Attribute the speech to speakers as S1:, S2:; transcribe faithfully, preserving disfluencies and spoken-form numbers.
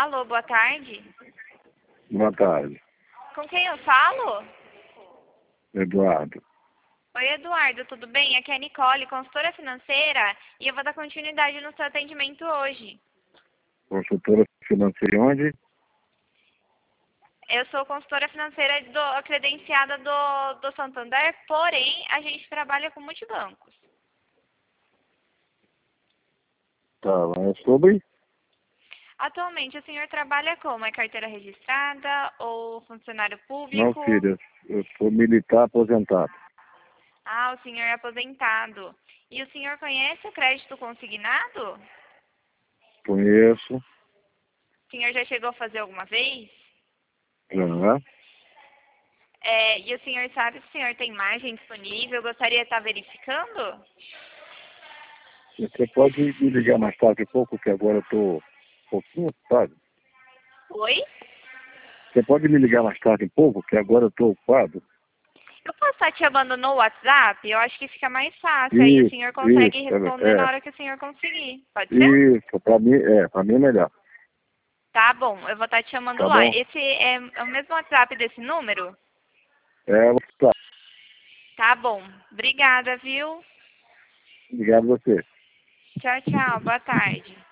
S1: Alô, boa tarde.
S2: Boa tarde,
S1: Com quem eu falo?
S2: Eduardo.
S1: Oi, Eduardo, tudo bem? Aqui é a Nicole, consultora financeira, e eu vou dar continuidade no seu atendimento hoje.
S2: Consultora financeira onde?
S1: Eu sou consultora financeira do, credenciada do, do Santander, porém, a gente trabalha com multibancos.
S2: Tá, é sobre?
S1: Atualmente, o senhor trabalha como? É carteira registrada ou funcionário
S2: Não,
S1: público?
S2: filha, eu sou militar aposentado.
S1: Ah, o senhor é aposentado. E o senhor conhece o crédito consignado?
S2: Conheço,
S1: O senhor já chegou a fazer alguma vez?
S2: já.
S1: É, e o senhor sabe se o senhor tem margem disponível? Eu gostaria de estar verificando?
S2: Você pode me ligar mais tarde um pouco, que agora eu estou um pouquinho ocupado.
S1: Oi?
S2: Você pode me ligar mais tarde um pouco, que agora eu estou ocupado?
S1: Eu posso estar te chamando no WhatsApp? Eu acho que fica mais fácil. Aí o
S2: Isso,
S1: senhor consegue
S2: isso,
S1: responder na
S2: é,
S1: hora que o senhor conseguir. Pode
S2: é,
S1: ser?
S2: isso, para mim, é, para mim é melhor,
S1: Tá bom, eu vou estar te chamando
S2: tá
S1: lá.
S2: bom?
S1: Esse é, é o mesmo WhatsApp desse número?
S2: É, tá,
S1: Tá bom. Obrigada, viu?
S2: obrigado a você.
S1: Tchau, tchau. Boa tarde.